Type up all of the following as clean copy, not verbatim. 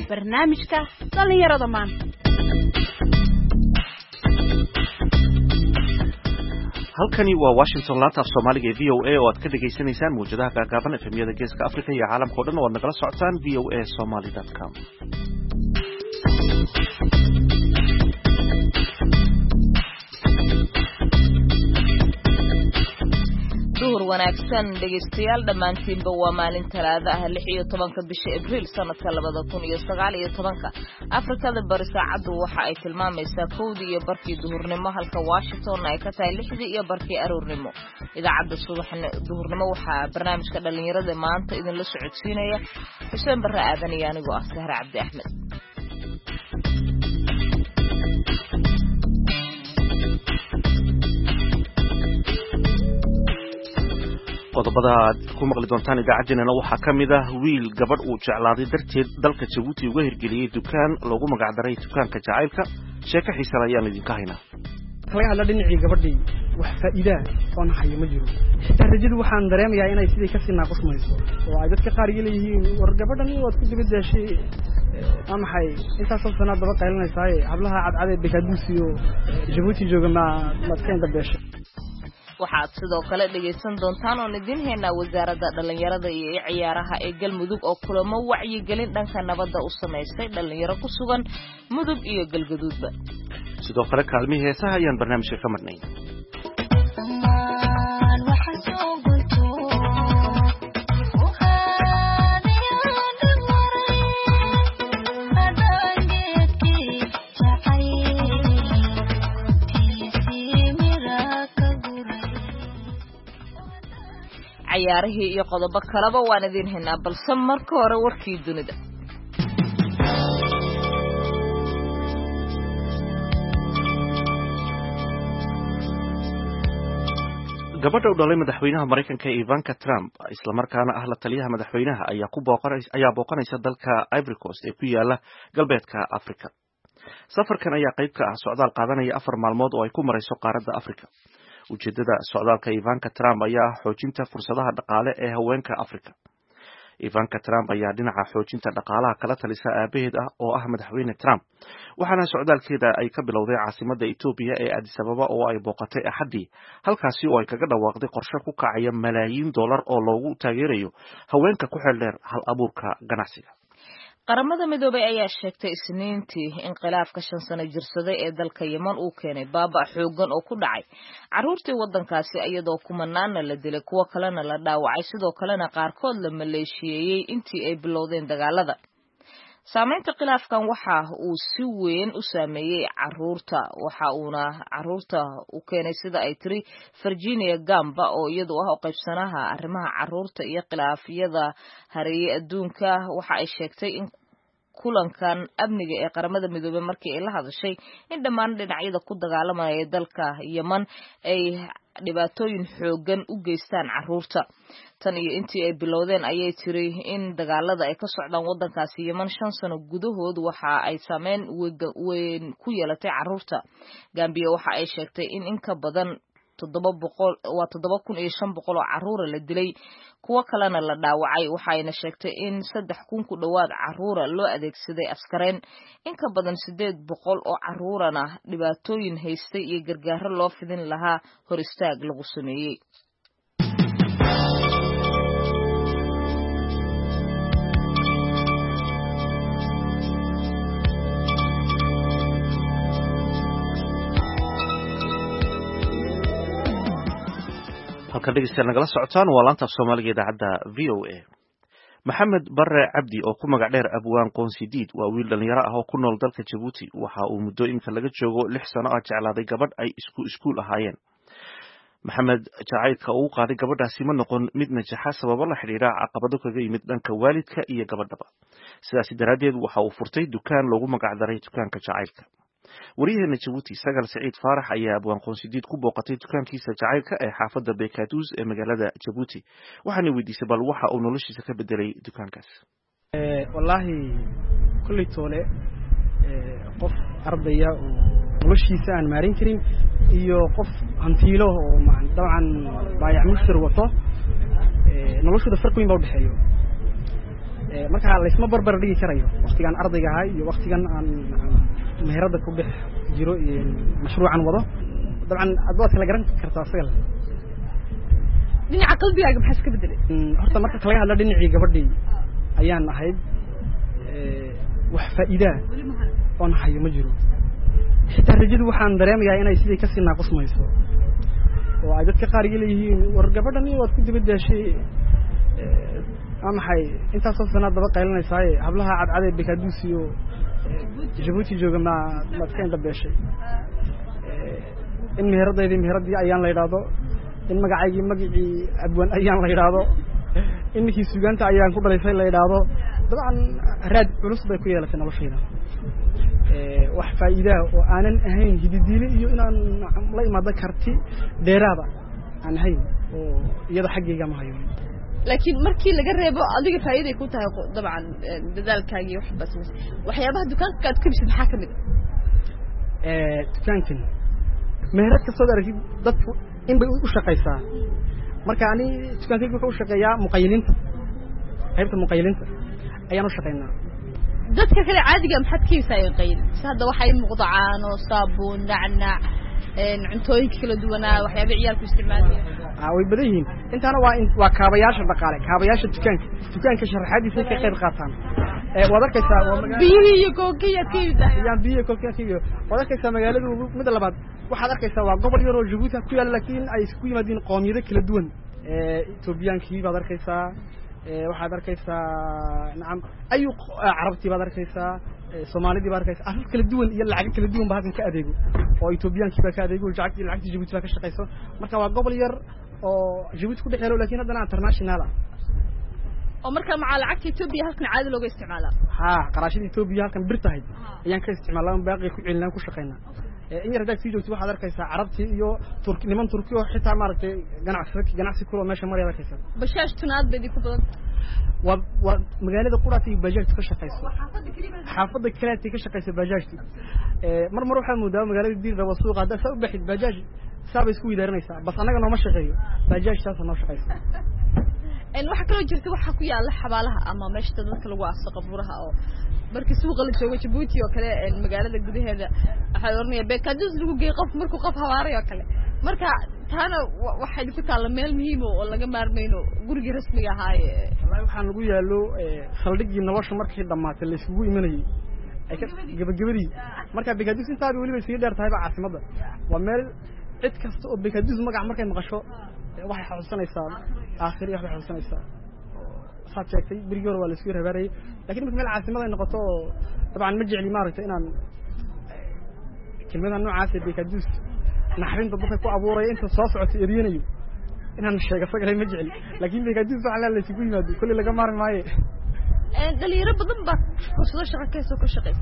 barnaamijka dhalinyarada maanta. halkani waa Washington laanta af Soomaaliga ee VOA oo aad ka dhageysanaysaan muujadaha gaagaaban ee efemiyada Geeska Afrika iyo caalamka oo dhan oo nagala socotaan voasomali.com. wanaagsan dhageystayaal dhamaantiinba waa maalin talaado ah 16 bisha Abriil sanadka 2019 Afrikada bari saacadu waxa ay tilmaamaysaa 1:00 duhurnimo halka Washington ay ka tahay 6:00 aroornimo idaacada subaxna duhurnimo waxa barnaamijka dhalinyarada maanta idin la socodsiinaya Xuseen Barre Aadan iyo anigu ah Sahra Cabdi Axmed. qodobada aad ku maqli doontaan idaacadeena waxaa kamid ah wiil gabadh uu jeclaaday darteed dalka Djibouti uga hirgeliyay dukaan lagu magac daray dukaanka jacaylka sheeko xiiso ayaan idinka haynaa laga hadla dhinacii gabadhii wax faa'iido oo naxay ma jiro xitaa rajadu waxaan dareemayaa inay sidii ka sinaa qosmayso oo ay dadka qaar yihiin war gabadhan waad ku dibadashay amaxay intaas oo sanad daba qaylinaysaa hablaha cadcad ee Bekadusiyo Djibouti jooga ma keen dabashay waxaad sidoo kale dhageysan doontaan oo idin heena wasaaradda dhalinyarada iyo ciyaaraha ee Galmudug oo kulamo wacyi gelin dhanka nabadda u sameysay dhalinyaro ku sugan Mudug iyo Galgaduudba sidoo kale kaalmihii heesaha ayaan barnaamijka ka marnay ciyaarihii iyo qodobo kaleba waan idin heynaa balse marka hore warkii dunida gabadha u dhalay madaxweynaha Mareykanka Ivanka Trump isla markaana ah la taliyaha madaxweynaha ayaa booqanaysa dalka Ivory Coast ee ku yaala galbeedka Afrika safarkan ayaa qayb ka ah socdaal qaadanaya 4 maalmood oo ay ku marayso qaaradda Afrika ujeedada socdaalka Ivanka Trump ayaa xoojinta fursadaha dhaqaale ee haweenka Afrika Ivanka Trump ayaa dhinaca xoojinta dhaqaalaha kala talisa aabaheed ah oo ah madaxweyne Trump waxaana socdaalkeeda ay ka bilowday caasimadda Ethiopia ee Addis Ababa oo ay booqatay Axadii halkaasi oo ay kaga dhawaaqday qorshe ku kacaya malaayiin dollar oo loogu taageerayo haweenka ku xeel dheer hal abuurka ganacsiga qaramada midoobay ayaa sheegtay Isniintii in khilaafka 5 sano jirsaday ee dalka Yemen uu keenay baaba xoogan oo ku dhacay caruurtii wadankaasi iyadoo kumanaana la dilay kuwa kalena la dhaawacay sidoo kalena qaarkood la maleeshiyeeyay intii ay bilowdeen dagaalada saameynta khilaafkan waxa uu si weyn u saameeyay caruurta u keenay sida ay tiri Virginia Gamba oo iyadu ah qaybsanaha arrimaha caruurta iyo khilaafyada hareeyay adduunka waxa ay sheegtay in kulankan amniga ee qaramada midoobay markii ay la hadashay in dhammaan dhinacyada ku dagaalamaya dalka Yemen ay dhibaatooyin xoogan u geystaan caruurta tan iyo intii ay bilowdeen ayay tiri in dagaalada ay ka socdaan wadankaasi Yemen 5 sano gudahood waxa ay saameyn weyn ku yeelatay caruurta Gambia waxa ay sheegtay in ka badan 7,500 oo caruur la dilay kuwa kalena la dhaawacay waxayna sheegtay in 3,000 ku dhawaad caruur loo adeegsaday askareen in ka badan 800 oo caruurana dhibaatooyin haystay iyo gargaar loo fidin lahaa hor istaag lagu sameeyay halka dhegeystayaal nagala socotaan waa laanta Soomaaliga idaacada VOA Maxamed Barre Cabdi oo ku magac dheer Abwaan Qoonsidiid waa wiil dhalinyaro ah oo ku nool dalka Djibouti waxa uu muddo inta laga joogo 6 sano ah jeclaaday gabadh ay iskuul ahaayeen Maxamed jacaylka uu qaaday gabadhaasi ma noqon mid najaxa sabab la xiriira caqabado kaga yimid dhanka waalidka iyo gabadhaba sidaas daraadeed waxa uu furtay dukaan lagu magac daray dukaanka jacaylka wariyaheena Djibouti Sagal Saciid Faarax ayaa Abwaan Qoonsidiid ku booqatay dukaankiisa jacaylka ee xaafadda Bekaduus ee magaalada Djibouti waxaana weydiisay bal waxa uu noloshiisa ka bedelay dukaankaas wallahi kulli toole qof ardaya oo noloshiisa aan maarin karin iyo qof hantiilo oo dabcan baayac mushtar wato noloshooda farq weyn baa u dhaxeeyo marka la isma barbar dhigi karayo waqtigan ardayga ahay iyo waqtigan aan meherada ku bix jiro iyo mashruucan wado dabcan adwaad kala garan kartaa asaga dhinaca qalbigaaga maxaa iska bedelay horta marka laga hadla dhinacii gabadhii ayaan ahayd wax faa'iido oo hayo ma jiro xitaa rajadu waxaan dareemayaa inay sidii ka sii naaqusmayso oo ay dadka qaar leeyihiin war gabadhan waad ku dibadashay maxay intaasoo sanad daba qaylinaysaa hablaha cadcad ee Bekaduus iyo Djibouti jooga ma ka inta beeshay in meheradii ayaan la yiraahdo in magacii abwan ayaan la yiraahdo in kii suugaanta ayaan ku dhalaysay la yiraahdo dabcan raad culus bay ku yeelatay noloshayda wax faa'iido oo aanan ahayn hididiile iyo inaan la imaado karti dheeraada aan ahayn oo iyada xaggayga ma hayo laakiin markii laga reebo adiga faa'iido ku tahay dabcan dadaalkaaga wax bas waxyaabaha dukaanka aad ka bishid maxaa kamid dukaankan meherad ka soo aragtid dadku in bay u shaqaysaa marka ani dukaanka wuxuu u shaqeeyaa muqayiliinta qaybta muqayiliinta ayaan u shaqeynaa dadka kale caadiga maxad ka yisaayeen qayl hadda waxay muuqdaan oo saabuun nacnac cuntooyinka kala duwan waxyaabo ciyaalku isticmaalayaan way badan yihiin intaana waa kaabayaasha dhaqaale kaabayaasha dukaanka sharaxadiisa ka qayb qaataan waad arkaysaa biyo iyo kookiya kiida yaan biyo kookiya kiiyo waad arkaysaa magaaladu mid labaad waxaad arkaysaa waa gobol yar oo Djibouti ku yaal laakiin ay isku yimaadeen qoomiyado kala duwan Ethiopiankii baad arkaysaa waxaad arkaysaa nacam ayu carabtii baad arkaysaa Soomaalidii baad arkaysaa afaf kala duwan iyo lacag kala duwan baa halkan ka adeego oo Ethiopiankii baa ka adeego lacagtii Djibouti baa ka shaqeyso marka waa gobol yar oo Djibouti ku dhaxeeyo laakiin haddana international oo marka maca lacagta Ethiopia halkan caadi looga isticmaalaa qarashada Ethiopia halkan bir tahay ayaan ka isticmaalaa baaqi ku celinaan ku shaqeynaa in yar hadda joogto waxaad arkaysaa carabtii iyo niman Turki oo xitaa maaragtay ganacsi kula meesha maraya arkaysaa bashash tunaad badi ku badan waa magaalada quraati bajaaj ka shaqeyso xaafada kaleetii ka shaqeyso bajaajti mar waxaa moodaa magaalada diirda suuqa hadda soo baxid bajaaj saab isku idaaranaysaa bas anaga nooma shaqeeyo bajaaj taas noo shaqeyso waxa kale jirta waxa ku yaala xabaalaha ama meesha dadka lagu aaso qabuuraha oo markii suuqa la joogo Djibouti oo kale magaalada gudaheeda waxa ornaya Bekaduus lagu geey markuu qof hawaaray oo kale marka taana waxa ku taala meel muhiim oo laga maarmayno guriga rasmiga ahaa waxaan lagu yaalo saldhigii nolosha markii dhamaatay la isugu imanayay ay ka gabagabadii marka Bekaduus inta ay waliba sii dheer tahay caasimada waa meel cid kasta oo Bekaduus magac markay maqasho waxay xasuusanaysaa aakhiri waxay xasuusanaysaa saad sheegtay birigoor waa la isku rabaray laakiin marka meel caasimada ay noqoto dabcan ma jecli maaragtay inaan kelmada noocaas ah Bekaduus naxrinta dadka ku abuuray inta soo socotay eriyanayo inaan sheego sagalay ma jecli laakiin Bekaduus waxa la isugu yimaado kulli laga maarmi maayo dhalinyaro badan baa fursado shaqo ka shaqeysa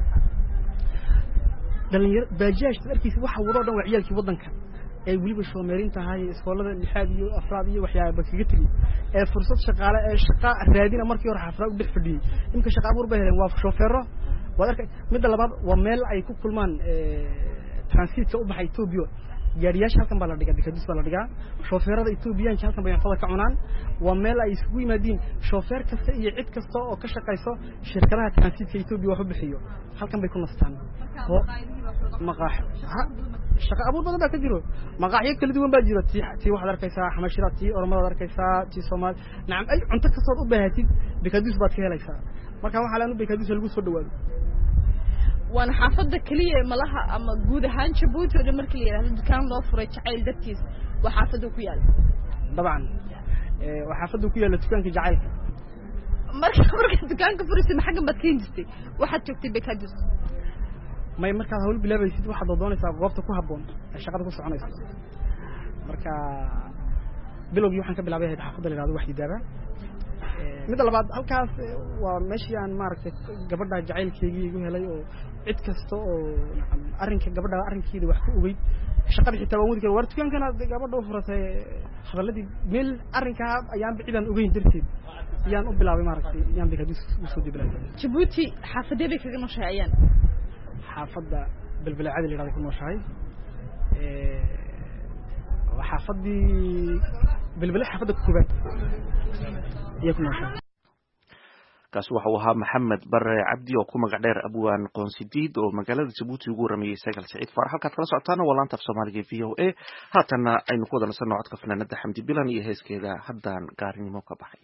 dhalinyaro bajaaj tarkiisa waxa wado dhan waa ciyaalkii wadanka ay waliba Soomaaliin tahay iskoolada lixaad iyo afraad iyo waxyaabo kaga tagi fursad shaqaale shaqa raadina markii hore xafra u dhex fadhiyay imka shaqa abuur bay heleen waa shofeero wada arkay mid labaad waa meel ay ku kulmaan transitka u baxay Ethiopia gaariyaasha halkan baa la dhigaa Bekaduus baa la dhigaa shofeerada Ethiopiaanka halkan bay cuntada ka cunaan waa meel ay isugu yimaadeen shofeer kasta iyo cid kasta oo ka shaqeyso shirkadaha transitka Ethiopia wax u bixiyo halkan bay ku nastaan maqaax shaqa abuur badan baa ka jiro maqaaxyo kala duwan baa jiro tii waxaad arkaysaa xamashida tii oromada arkaysaa tii Soomaali nacam ay cunto kasta oo u baahatid Bekaduus baad ka helaysaa marka waxa la Bekaduus lagu soo dhawaado waan xaafada kaliya malaha ama guud ahaan Djibouti oo markii la yiraahdo dukaan loo furay jacayl dadkiis waxa xaafada ku yaal dabcan waxa xaafada ku yaal dukaanka jacaylka marka dukaanka furisay maxaa baad ka hindistay waxaad joogtay Bekaduus may marka hawl bilaabaysid waxaad doonaysaa goobta ku haboon ee shaqada ku soconayso marka bilowgii waxaan ka bilaabay xaafada la yiraahdo wax hidaaba mid labaad halkaas waa meeshii aan maaragtay gabadha jacaylkeygii igu helay oo cid kasta oo arrinka gabadha arrinkeeda wax ku ogeyd shaqada xitaa waan wadi karaa war dukaankana gabadha u furatay hadaladii meel arrinka ayaan bicidan ogeyn darteed ayaan u bilaabay maaragtay ayaan Bekaduus u soo dibilay Djibouti xaafadee bay kaga nooshay ayaan xaafada bilbilacada la yiraahdo ku nooshay xaafadii bilbil xaafada ku kubad iyo ku nooshay kaasi waxa uu ahaa maxamed bare cabdi oo ku magac dheer abwaan qoonsidiid oo magaalada jabuuti ugu waramayey sagal saciid faarax. halkaad kala socotaana waa laanta af soomaaliga v o a. haatanna aynu ku wada nasanno codka fanaanada xamdi bilan iyo heeskeeda haddaan gaarinimo ka baxay.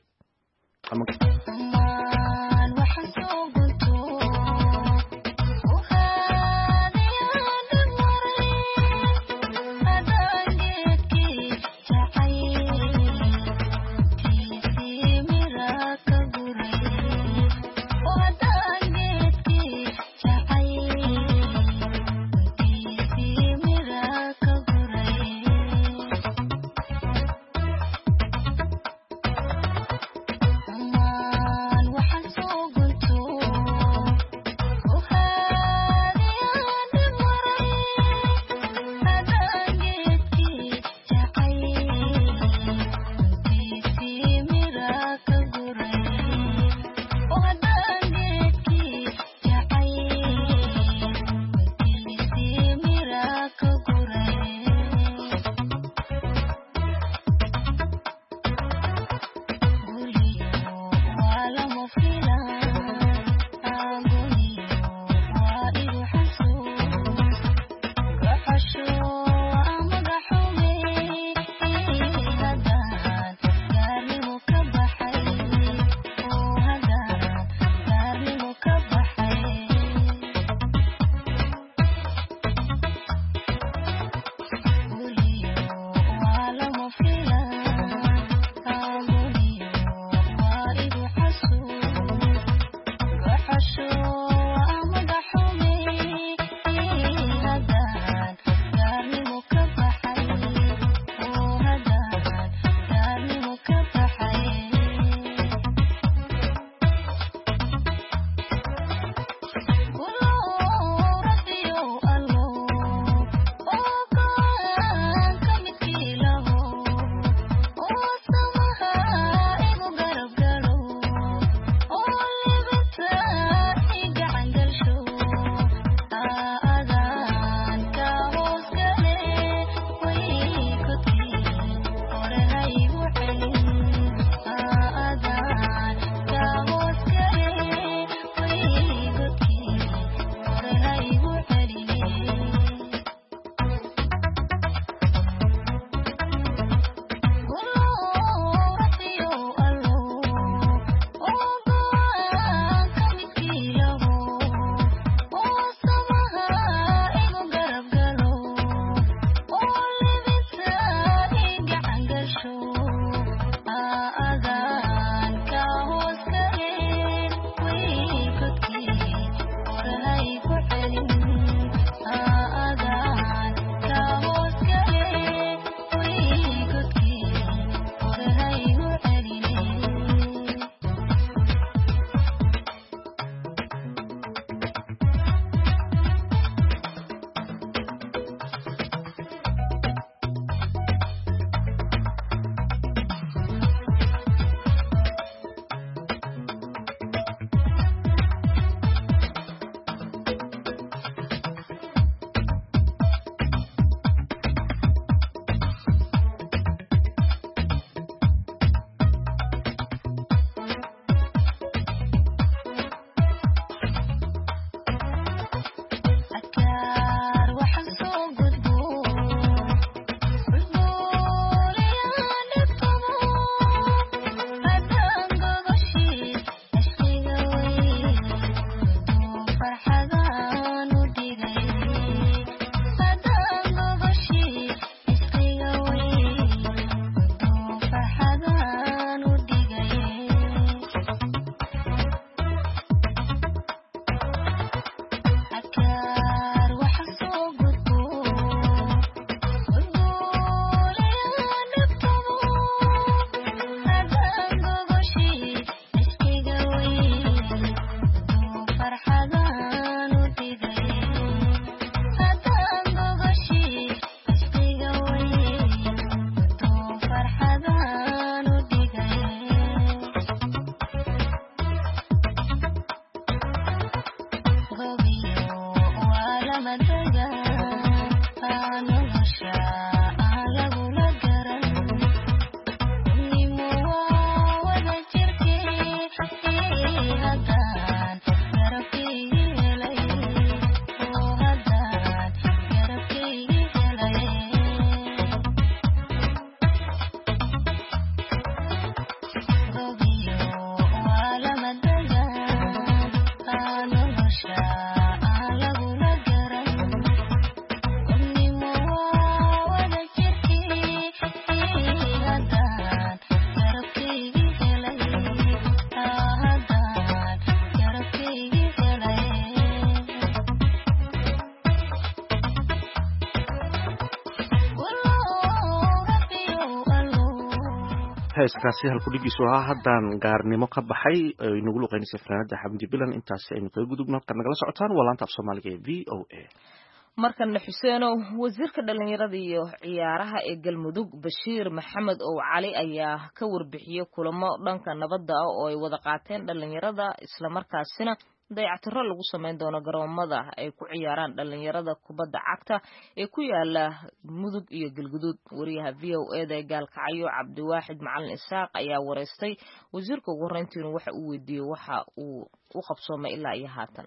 heeskaasi halkudhigiisu ahaa haddaan gaarnimo ka baxay inagu luqeynaysa fanaanada xamdi bilan intaasi aynu kaga gudubno halkaad nagala socotaan waa laanta af soomaaliga ee v o a markana xuseenow wasiirka dhalinyarada iyo ciyaaraha ee galmudug bashiir maxamed ow cali ayaa ka warbixiyey kulamo dhanka nabadda ah oo ay wada qaateen dhalinyarada islamarkaasina dayactiro lagu samayn doono garoomada ay ku ciyaaraan dhalinyarada kubadda cagta ee ku yaala mudug iyo galguduud wariyaha v o a da gaalkacyo cabdiwaaxid macalin isaaq ayaa wareystay wasiirka ugu horreyntiina waxa uu weydiiyey waxa uu u qabsoomay ilaa iyo haatan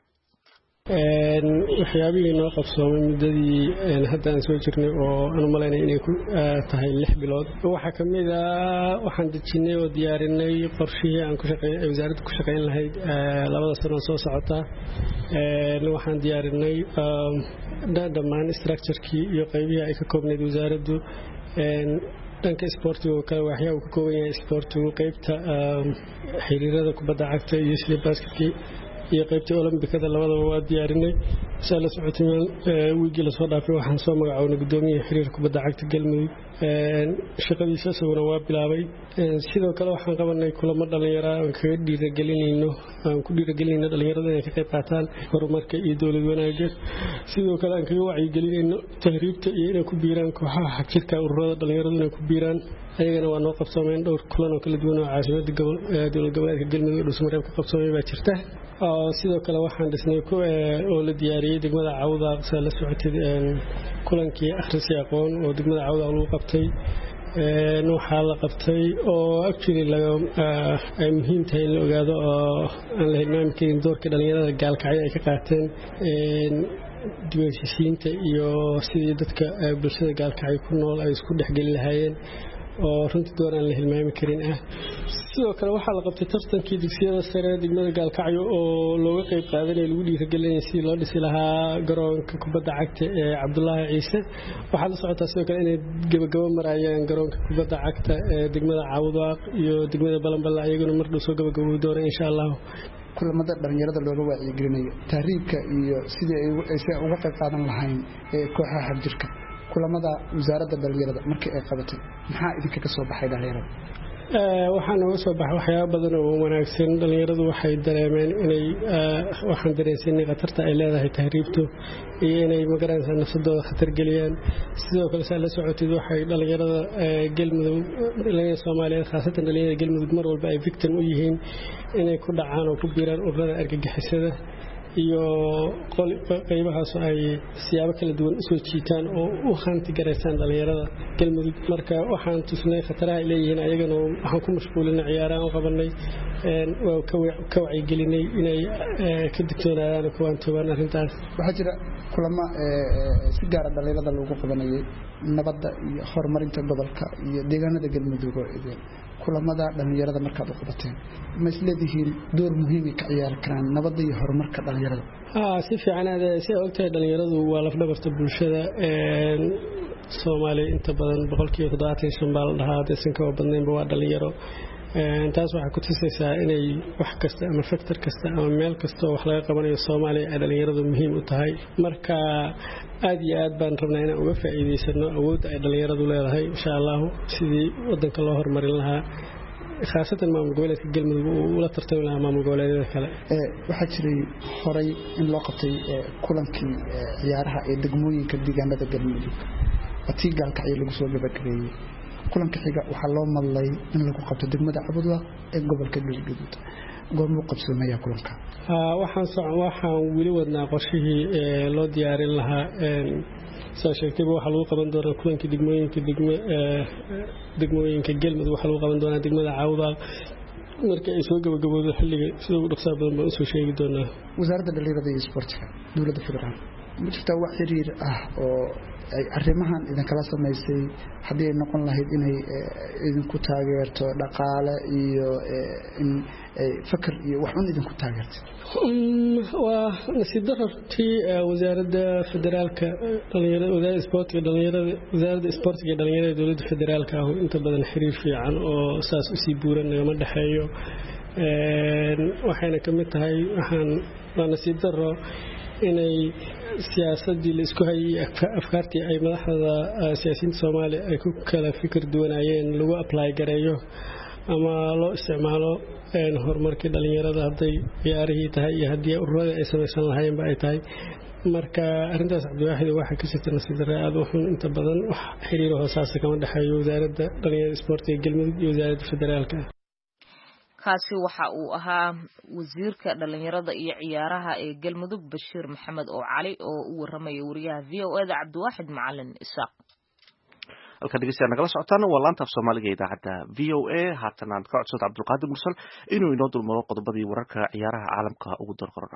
waxyaabihii noo qabsoomay muddadii hadda aan soo jirnay oo aan u malaynay inay ku tahay 6 bilood waxaa ka mid ah waxaan dejinay oo diyaarinay qorshihii aan ku shaqeyn wasaaradda ku shaqeyn lahayd 2 sano soo socota waxaan diyaarinay dhammaan structure-kii iyo qaybihii ay ka koobnayd wasaaraddu dhanka isboortiga oo kale waxyaabo ka kooban yahay isboortigu qaybta xiriirada kubadda cagta iyo sida basketkii iyo qaybta Olimbikada labadaba waa diyaarinay la socotay wiigii la soo dhaafay waxaan soo magacawnay gudoomiyaha xiriirka kubadda cagta galmudug shaqadiisa isaguna waa bilaabay sidoo kale waxaan qabanay kulamo dhalinyaro aan kaga dhiirigelinayno dhalinyarada inay ka qayb qaataan horumarka iyo dowlad wanaagga sidoo kale aan kaga wacyigelinayno tahriibta iyo inay ku biiraan kooxaha xagjirka ururada dhalinyaradu inay ku biiraan ayagana waa noo qabsoomeen dhowr kulan oo kala duwan oo caasimada dowlad goboleedka galmudug dhusmareeb ka qabsoomay baa jirta sidoo kale waxaan dhisnay oo la diyaariyay degmada Cawdaaq la socotay kulankii akhriska aqoon oo degmada Cawdaaq lagu qabtay waxaa la qabtay oo actually ay muhiim tahay in la ogaado oo aan la hilmaami karin doorka dhalinyarada gaalkacyo ay ka qaateen dibadhexaadinta iyo sidii dadka bulshada gaalkacyo ku nool ay isku dhexgeli lahaayeen oo runtii door aan la hilmaami karin sidoo kale waxaa la qabtay tartankii dugsiyada sare degmada gaalkacyo oo looga qayb qaadanay lagu dhiirigelinayay sidii loo dhisi lahaa garoonka kubadda cagta ee Cabdullaahi Ciise waxaa la socotaa sidoo kale inay gabagabo marayaan garoonka kubadda cagta ee degmada Cawdaaq iyo degmada Balanbala ayaguna mar dhow soo gabagabo doona insha Allah kulamada dhalinyarada looga wacyigelinayo tahriibka iyo sidii ay uga qayb qaadan lahayn kooxaha xabjirka kulamada wasaaradda dhalinyarada markii ay qabatay maxaa idinka ka soo baxay dhalinyarada waxaan uga soo baxay waxyaabo badan oo wanaagsan dhalinyaradu waxay dareemeen inay waxaan dareensanay khatarta ay leedahay tahriibtu iyo inay magaranaysa nafsadooda khatar geliyaan sidoo kale la socotid waxay dhalinyarada galmudug dhalinyarada Soomaaliyeed khaasatan dhalinyarada galmudug mar walba ay victim u yihiin inay ku dhacaan oo ku biiraan ururada argagixisada iyo qaybahaas ay siyaabo kala duwan u soo jiitaan oo u hanti gareysaan dhalinyarada galmudug marka waxaan tusnay khataraha ay leeyihiin ayagana waxaan ku mashquulinay ciyaaraha oo qabanay waa ka wacyigelinay inay ka digtoonaadaan kuwaan toobaan arrintaas waxaa jira kulamo si gaar ah dhalinyarada lagu qabanayay nabadda iyo horumarinta gobolka iyo deegaanada galmudug oo idin kulamada dhalinyarada markaad u qabateen ma isleedihiin door muhiim ah ka ciyaari karaan nabadda iyo horumarka dhalinyarada si fiican si ogtahay dhalinyaradu waa lafdhabarta bulshada Soomaaliya inta badan 75% baa la dhahaa dadkan ka badnaynba waa dhalinyaro taas waxay ku tusaysaa inay wax kasta ama factor kasta ama meel kasta wax laga qabanayo Soomaaliya ay dhalinyaradu muhiim u tahay marka aad iyo aad baan rabnaa inaan uga faa'iideysano awoodda ay dhalinyaradu leedahay insha Allah sidii wadanka loo horumarin lahaa khaasatan maamul goboleedka galmudug uu la tartami lahaa maamul goboleedyada kale waxaa jiray horay in loo qabtay kulankii ciyaaraha ee degmooyinka deegaanada galmudug atii gaalkacyo lagu soo gabagabeeyay kulanka xiga waxaa loo madlay in lagu qabto degmada Cawdaaq ee gobolka Galgaduud goormuu qabsoomaya kulanka waxaan weli wadnaa qorshihii loo diyaarin lahaa soo sheegtay waxa lagu qaban doonaa kulankii degmooyinka galmudug waxa lagu qaban doonaa degmada Cawdaaq marka ay soo gabagabowdo xilliga sida ugu dhaqsaha badan baan soo sheegi doonaa wasaaradda dhalinyarada iyo isboortiga dowladda federaalka ma jirtaa wax xiriir ah oo ay arrimahan idin kala sameysay haddii ay noqon lahayd inay idinku taageerto dhaqaale iyo in fakar iyo wax un idinku taageerto waa nasiib darrtii wasaaradda federaalka dhalinyarada wasaaradda isboortiga dhalinyarada dowladda federaalka ah inta badan xiriir fiican oo saas u sii buuran nagama dhaxeeyo waxayna ka mid tahay waa nasiib darro inay siyaasadii la isku hayay afkaartii ay madaxda siyaasiyiinta Soomaaliya ay ku kala fikir duwanayeen lagu apply gareeyo ama loo isticmaalo horumarkii dhalinyarada hadday ciyaarihii tahay iyo haddii ururada ay samaysan lahaayeen ba ay tahay marka arintaas Cabdiwaaxid waxa ka jirta nasiib darro aad u xun inta badan wax xiriir hoosaas kama dhaxeeyo wasaaradda dhalinyarada isboortiga Galmudug iyo wasaaradda federaalka kaasi waxa uu ahaa wasiirka dhalinyarada iyo ciyaaraha ee Galmudug Bashiir Maxamed oo Cali oo u waramay wariyaha VOA-da Cabdiwaaxid Macalin Isaaq halka dhegeystayaal nagala socotaan waa laanta af Soomaaliga ee idaacadda VOA haatan aan ka codsado Cabdulqaadir Mursal inuu inoo dulmaro qodobadii wararka ciyaaraha caalamka ugu darqorona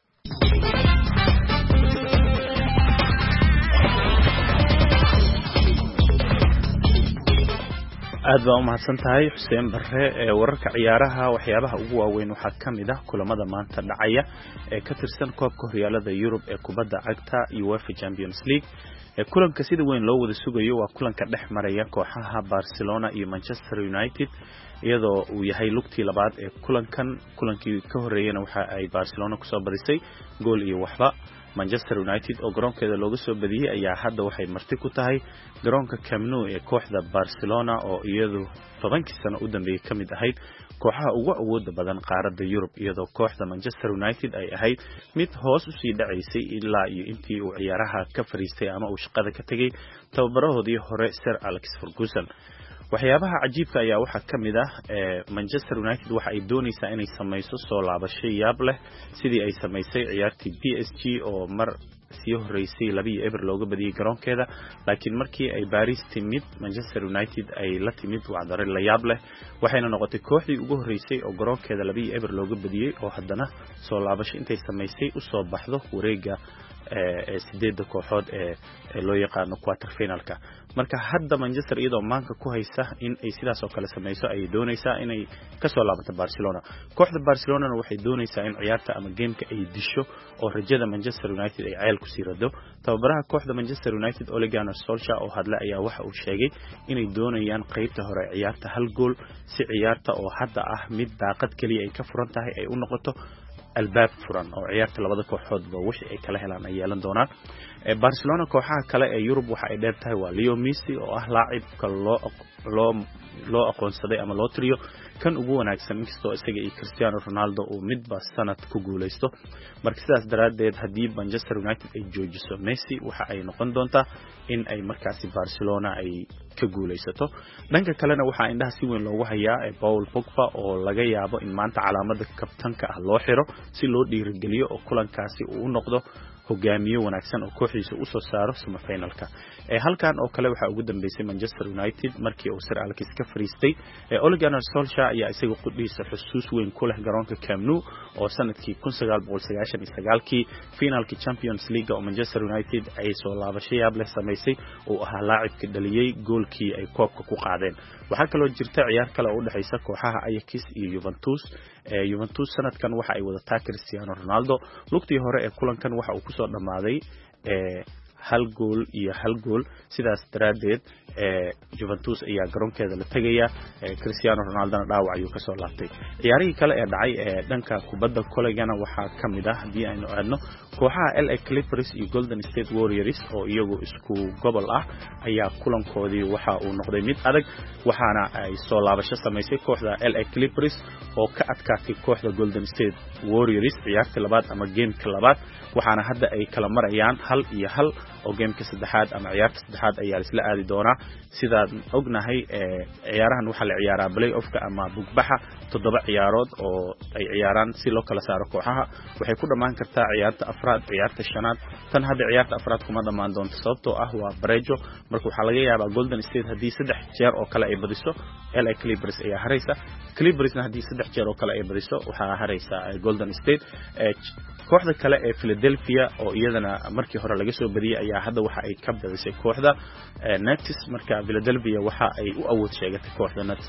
aad baa u mahadsan tahay Xuseen Barre ee wararka ciyaaraha waxyaabaha ugu waaweyn waxa kamid ah kulamada maanta dhacaya ee ka tirsan koobka horyaalada Yurub ee kubadda cagta UEFA Champions League kulanka sida weyn loo wada sugayo waa kulanka dhex maraya kooxaha Barcelona iyo Manchester United iyadoo uu yahay lugtii labaad ee kulankii ka horeeyana waxa ay Barcelona ku soo badisay gool iyo waxba Manchester United oo garoonkeeda looga soo badiyay ayaa hadda waxay marti ku tahay garoonka Camp Nou ee kooxda Barcelona oo iyadu 10 sano u dambeeyay kamid ahayd kooxaha ugu awoodda badan qaaradda Yurub iyadoo kooxda Manchester United ay ahayd mid hoos u sii dhacaysay ilaa iyo intii uu ciyaaraha ka fariistay ama uu shaqada ka tagay tababarahoodii hore Sir Alex Ferguson waxyaabaha cajiibka ayaa waxa kamid ah Manchester United waxa ay doonaysaa inay samayso soo laabasho yaab leh sidii ay samaysay ciyaartii PSG oo mar sii horeysay 2-0 looga badiyay garoonkeeda laakiin markii ay Paris timid Manchester United ay la timid wacdare la yaab leh waxayna noqotay kooxdii ugu horeysay oo garoonkeeda 2-0 looga badiyay oo haddana soo laabasho intay samaysay u soo baxdo wareega sideedda kooxood ee loo yaqaan quarter finalka marka hadda Manchester iyadoo maanka ku haysa in ay sidaas oo kale samayso ay doonaysaa inay ka soo laabato Barcelona kooxda Barcelona waxay doonaysaa in ciyaarta ama gameka ay disho oo rajada Manchester United ay ceel ku sii rado tababaraha kooxda Manchester United Ole Gunnar Solskjaer oo hadla ayaa waxa uu sheegay inay doonayaan qaybta hore ciyaarta hal gool si ciyaarta oo hadda ah mid daaqad kaliya ay ka furan tahay ay u noqoto albaab furan oo ciyaarta labada kooxood ba wixii ay kala helaan ay yeelan doonaan Barcelona kooxaha kale ee Yurub waxa ay dheertahay waa Leo Messi oo ah laacibka loo aqoonsaday ama loo tiriyo kan ugu wanaagsan inkastoo isaga iyo Cristiano Ronaldo oo midba sanad ku guuleysto marka sidaas daraadeed hadii Manchester United ay joojiso Messi waxa ay noqon doontaa in ay markaasi Barcelona ay ka guuleysato dhanka kalena waxa indhaha si weyn loogu hayaa Paul Pogba oo laga yaabo in maanta calaamada kabtanka ah loo xiro si loo dhiirigeliyo oo kulankaasi uu noqdo hogaamiye wanaagsan oo kooxdiisa u soo saaro semifinalka halkan oo kale waxa ugu dambeysay Manchester United markii uu Sir Alex ka fariistay Ole Gunnar Solskjaer ayaa isaga qudhiisa xusuus weyn ku leh garoonka Camp Nou oo sanadkii 1999kii finalkii Champions League oo Manchester United ay soo laabashay yaab leh samaysay oo ahaa laacibka dhaliyay goolkii ay koobka ku qaadeen waxa kale oo jirta ciyaar kale oo u dhaxaysa kooxaha Ajax iyo Juventus sanadkan waxa ay wadataa Cristiano Ronaldo lugtii hore ee kulankan waxa uu ku soo dhamaaday hal gool sidaas daraadeed Juventus ayaa garoonkeeda la tagaya Cristiano Ronaldo dhaawac ayuu ka soo laabtay ciyaarihii kale ee dhacay dhanka kubadda koleygana waxa kamid ah hadii aynu aadno kooxaha LA Clippers iyo Golden State Warriors oo iyagu isku gobol ah ayaa kulankoodii waxa uu noqday mid adag waxaana ay soo laabasho samaysay kooxda LA Clippers oo ka adkaatay kooxda Golden State Warriors ciyaarta labaad ama gameka labaad waxaana hadda ay kala marayaan 1-1 oo gameka saddexaad ama ciyaarta saddexaad ayaa isla aadi doona sidaan ognahay ciyaarahan waxa la ciyaaraa play-offka ama bugbaxa 7 ciyaarood oo ay ciyaaraan si loo kala saaro kooxaha waxay ku dhamaan kartaa ciyaarta afraad ciyaarta shanaad tan hadda ciyaarta afraad kuma dhamaan doonto sababtoo ah waa bareejo marka waxa laga yaabaa Golden State hadii 3 jeer oo kale ay badiso LA Clippers ayaa haraysa Clippersna hadii 3 jeer oo kale ay badiso waxa haraysa Golden State kooxda kale ee Philadelphia oo iyadana markii hore laga soo badiyay ayaa hadda waxa ay ka badisay kooxda Nets marka Philadelphia waxa ay u awood sheegatay kooxda Nets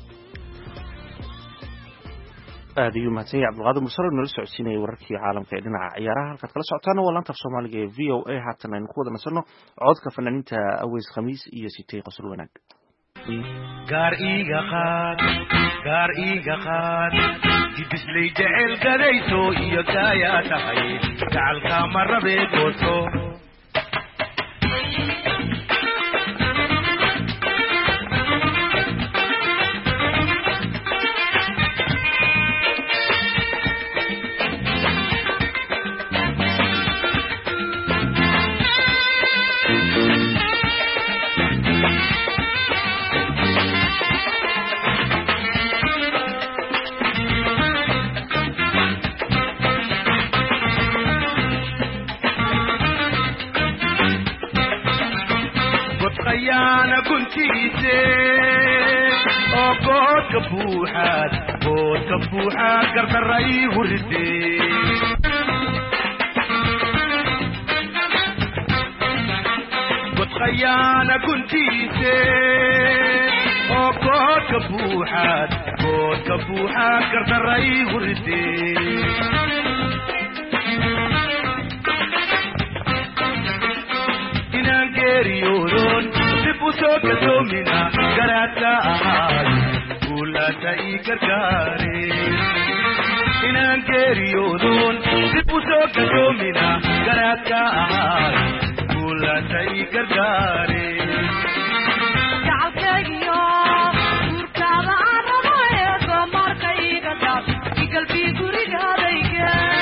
aad iyo mahadsan Cabdulqaadir Mursal oo nala socodsiinayay wararkii caalamka ee dhinaca ciyaaraha halka kala socotaan waa laanta Soomaaliga ee VOA haatan aynu ku wada nasano codka fanaaniinta Aweys Khamiis iyo Sitay Qosol Wanaag gaar iiga qaad jibisley jecel gadayso iyo gaayaa tahay gacalka marabe gooso كبوحات قرد الرأي وردي قد خيانة كنتيتي قد كبوحات قرد الرأي وردي إنان كيريولون سبوسوك دومينا قراتا أهاي تاي كركاري إنان كيريودون سبوسوك دومينا قراتا أهاي كولا تاي كركاري جعلكيو وركابا عربايك وماركي قداب قلبي قريق هذيك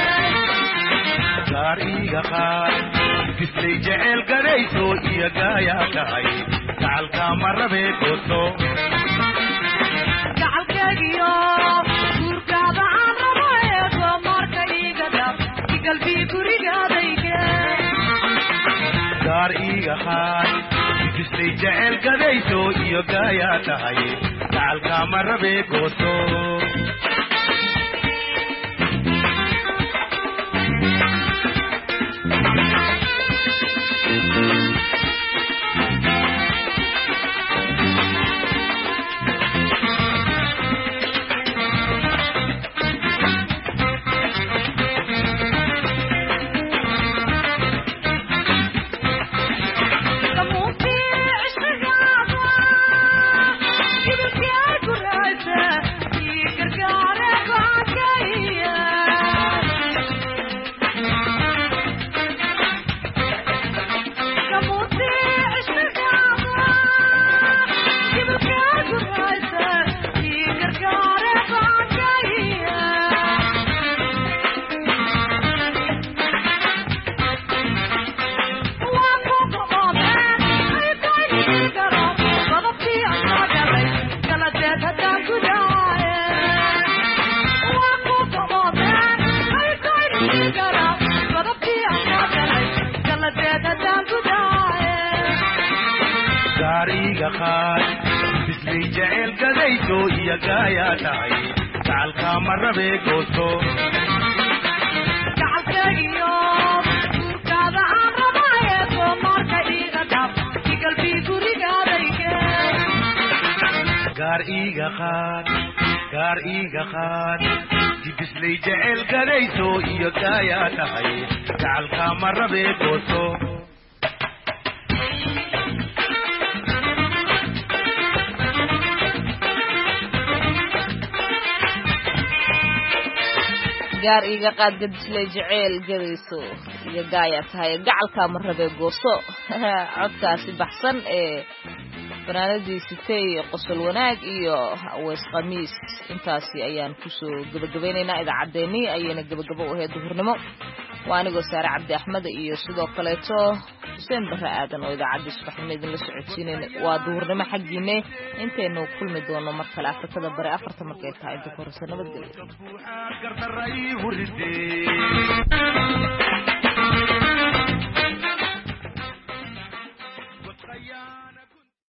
كاريغا خار كسلي جعل قريسو إيا قايا كاي جعلكا مرة بيكوسو gaar iiga haay kistay jecel gadayso iyo gaayaa tahay gacalka marabe gooso bisley jecel gadayso iyo gaayaa tahay gacalka marabe gooso gacalkaygiyo urkaada aan rabaayeeko marka iiga dhab igalbii gurigaadayke gaar iiga qaad bisley jecel gadayso iyo gaayaa tahay gacalka marabe gooso gaar iiga qaad gadisle jecel gadayso iyo gaaya tahay gacalka marabe gooso codkaasi baxsan ee fanaanadii sitay qosol wanaag iyo weys qamiis intaasi ayaan kusoo gabagabaynaynaa idaacaddeenii ayayna gabagabo u ahayd duhurnimo waa anigoo saare cabdi axmed iyo sidoo kaleeto xuseen barre aadan oo idaacadda subaxnimo idinla socodsiinayna waa duhurnimo xaggiine intaynu kulmi doono mar kale afrikada bari afarta markay tahay inta koraysa nabadgelyo